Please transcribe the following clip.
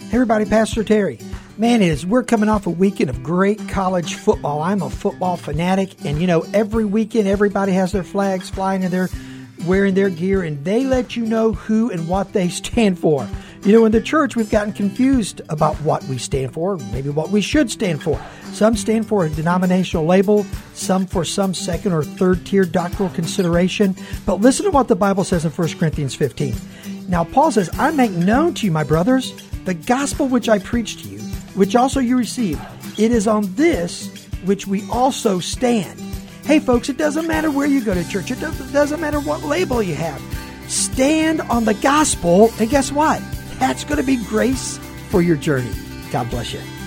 Hey everybody, Pastor Terry. Man, we're coming off a weekend of great college football. I'm a football fanatic, and every weekend everybody has their flags flying and they're wearing their gear, and they let you know who and what they stand for. In the church, we've gotten confused about what we stand for, maybe what we should stand for. Some stand for a denominational label, some for some second or third tier doctrinal consideration. But listen to what the Bible says in 1 Corinthians 15. Now, Paul says, I make known to you, my brothers, the gospel which I preached to you, which also you received. It is on this which we also stand. Hey, folks, it doesn't matter where you go to church. It doesn't matter what label you have. Stand on the gospel, and guess what? That's going to be grace for your journey. God bless you.